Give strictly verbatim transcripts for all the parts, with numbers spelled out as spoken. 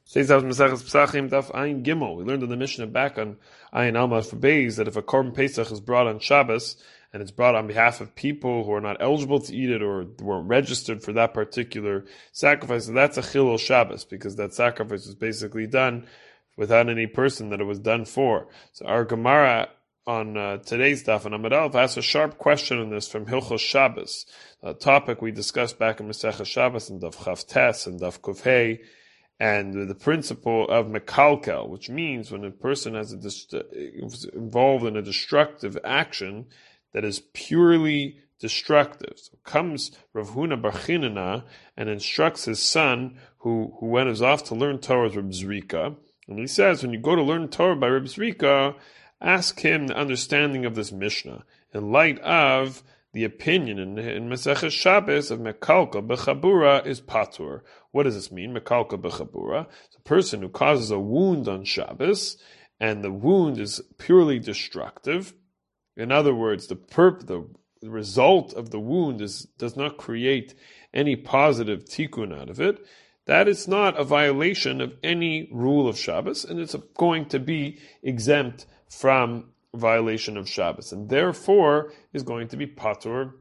Says out Maseches Pesachim Daf Ayin Gimel. We learned in the Mishnah back on Ayin Alma for Beis that if a Korban Pesach is brought on Shabbos and it's brought on behalf of people who are not eligible to eat it or weren't registered for that particular sacrifice, so that's a Chilul Shabbos because that sacrifice was basically done without any person that it was done for. So our Gemara on uh, today's Daf and Amud Aleph asks a sharp question on this from Hilchos Shabbos, a topic we discussed back in Maseches Shabbos and Daf Chav Tes and Daf Kuf Hey, and the principle of mekalkel, which means when a person has a dist- involved in a destructive action that is purely destructive. So comes Rav Huna Bar Chinana and instructs his son, who, who went is off to learn Torah with Reb Zrika, and he says, when you go to learn Torah by Reb Zrika, ask him the understanding of this Mishnah in light of the opinion in, in Maseches Shabbos of mekalkel b'chabura is patur. What does this mean? Mekalkel b'chabura. It's a person who causes a wound on Shabbos, and the wound is purely destructive. In other words, the perp, the result of the wound is does not create any positive tikkun out of it. That is not a violation of any rule of Shabbos, and it's going to be exempt from violation of Shabbos, and therefore is going to be patur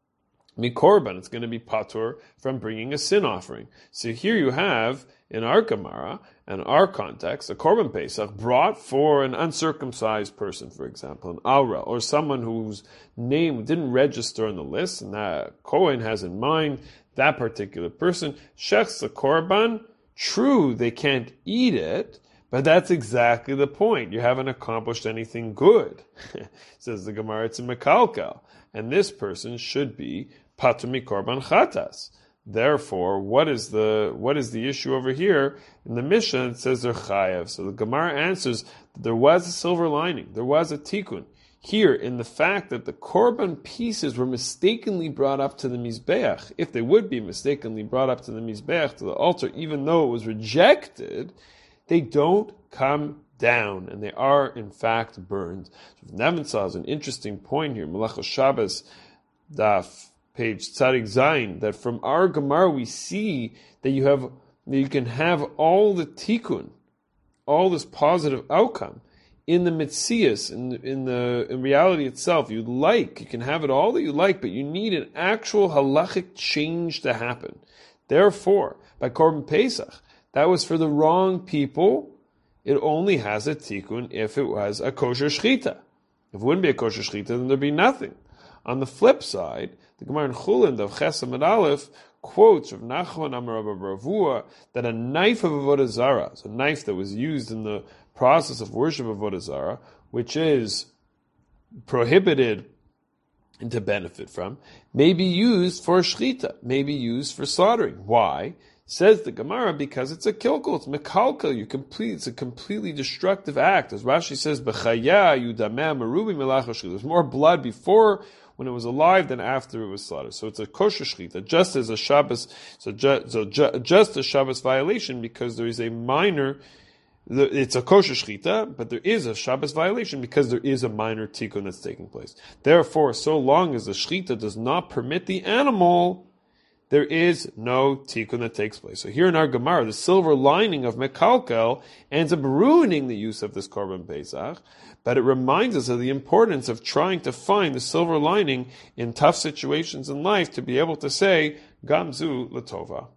mikorban. It's going to be patur from bringing a sin offering. So here you have, in our Gemara and our context, a Korban Pesach brought for an uncircumcised person, for example, an Aura, or someone whose name didn't register on the list, and that Kohen has in mind that particular person, shechs the Korban. True, they can't eat it, but that's exactly the point. You haven't accomplished anything good. Says the Gemara, it's a mekalkel. And this person should be patur mikorban chatas. Therefore, what is the what is the issue over here? In the Mishnah, it says they're chayav. So the Gemara answers that there was a silver lining. There was a tikkun. Here, in the fact that the korban pieces were mistakenly brought up to the Mizbeach, if they would be mistakenly brought up to the Mizbeach, to the altar, even though it was rejected, they don't come down, and they are, in fact, burned. So Nevinsah has an interesting point here, Melachos Shabbos, Daf, page Tzadik Zayin, that from our Gemara we see that you have, that you can have all the tikkun, all this positive outcome in the mitzias, in, in the in reality itself. You like, you can have it all that you like, but you need an actual halachic change to happen. Therefore, by Korban Pesach, that was for the wrong people. It only has a tikkun if it was a kosher shechita. If it wouldn't be a kosher shechita, then there'd be nothing. On the flip side, the Gemara in Chulin of Ches Amud Aleph quotes Rav Nachman Amar Rabba Ravua that a knife of avodah zarah, so a knife that was used in the process of worship of avodah zarah, which is prohibited and to benefit from, may be used for shechita, may be used for slaughtering. Why? Says the Gemara, because it's a kilkel, it's mekalkel, you complete, it's a completely destructive act. As Rashi says, b'chaya yudameh merubi melach shechita. There's more blood before when it was alive than after it was slaughtered. So it's a kosher shechita, just as a Shabbos, so, ju, so ju, just a Shabbos violation, because there is a minor, it's a kosher shechita, but there is a Shabbos violation because there is a minor tikkun that's taking place. Therefore, so long as the shechita does not permit the animal, there is no tikkun that takes place. So here in our Gemara, the silver lining of mekalkel ends up ruining the use of this Korban Pesach, but it reminds us of the importance of trying to find the silver lining in tough situations in life to be able to say, Gamzu Latova.